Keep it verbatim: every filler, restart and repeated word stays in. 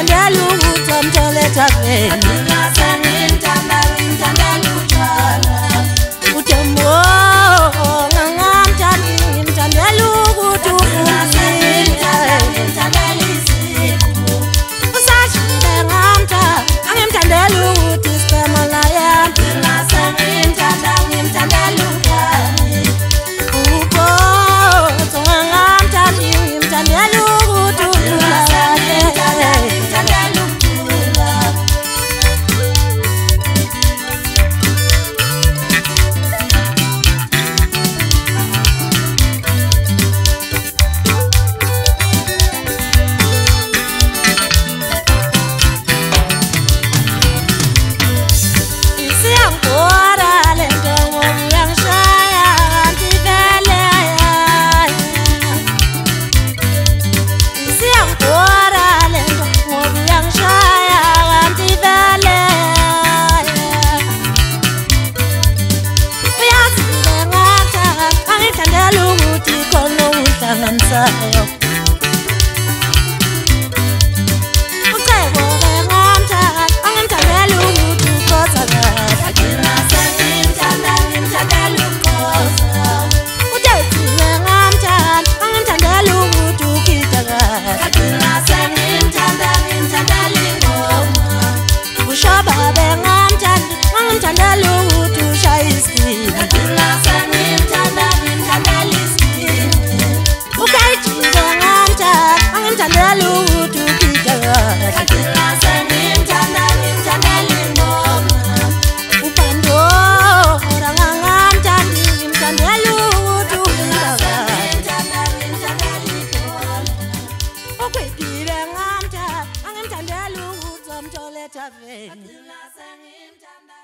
ngimthandela ukuthi amthole ethaveni Ngimthanda ngimthandela utshwala uThembo ngangamthandi ngimthandela ukuthi ufundile ngimthandela isipho usashile ngamthanda angimthandela ukuthi isicema naye ngimthanda ngimthandela ubani ubo ngangamthandi ngimthandela ukuthi ufundile ngimthandela ukukhula Sayo ucebo ngamthanda angimthandela ukuthi ukhoza kahle ngimthanda ngimthandela ukhoza uthethile ngamthanda angimthandela ukuthi ukhitha kahle ngimthanda ngimthandela ingoma ushababe ngamthanda angimthandela ukuthi ushaya isipili ngimthanda ngimthandela isipili ukayijile ngamthanda angimthandela ukuthi ukhitha kahle ngimthanda ngimthandela ingoma upandora ngangamthanda ngimthandela ukuthi ukhitha kahle ngimthandela ibhola ukwipile ngamthanda angimthandela ukuthi amthole ethaveni ngimthanda